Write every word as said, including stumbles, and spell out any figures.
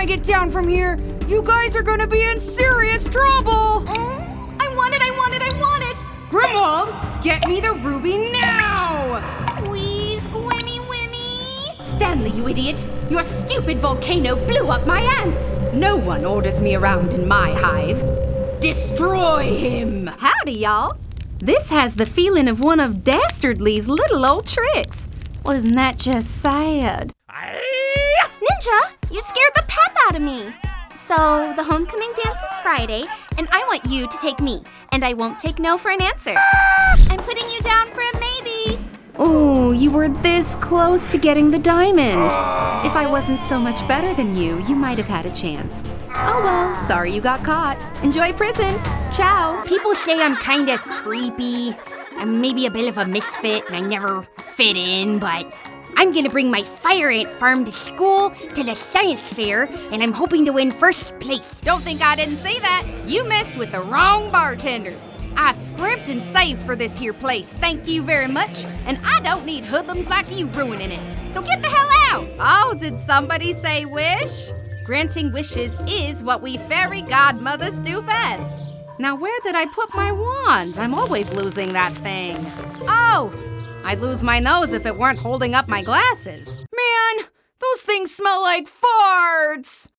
get down from here, you guys are gonna be in serious trouble! I want it, I want it, I want it! Grimwald, get me the ruby now! Wheeze, wimmy, wimmy! Stanley, you idiot! Your stupid volcano blew up my ants! No one orders me around in my hive. Destroy him! Howdy, y'all. This has the feeling of one of Dastardly's little old tricks. Well, isn't that just sad? Ninja, you scared the pep out of me. So, the homecoming dance is Friday, and I want you to take me, and I won't take no for an answer. I'm putting you down for a maybe. Oh, you were this close to getting the diamond. If I wasn't so much better than you, you might have had a chance. Oh well, sorry you got caught. Enjoy prison. Ciao. People say I'm kinda creepy. I'm maybe a bit of a misfit, and I never fit in, but I'm gonna bring my fire ant farm to school, to the science fair, and I'm hoping to win first place. Don't think I didn't say that. You messed with the wrong bartender. I scrimped and saved for this here place, thank you very much, and I don't need hoodlums like you ruining it. So get the hell out! Oh, did somebody say wish? Granting wishes is what we fairy godmothers do best. Now where did I put my wand? I'm always losing that thing. Oh! I'd lose my nose if it weren't holding up my glasses. Man, those things smell like farts!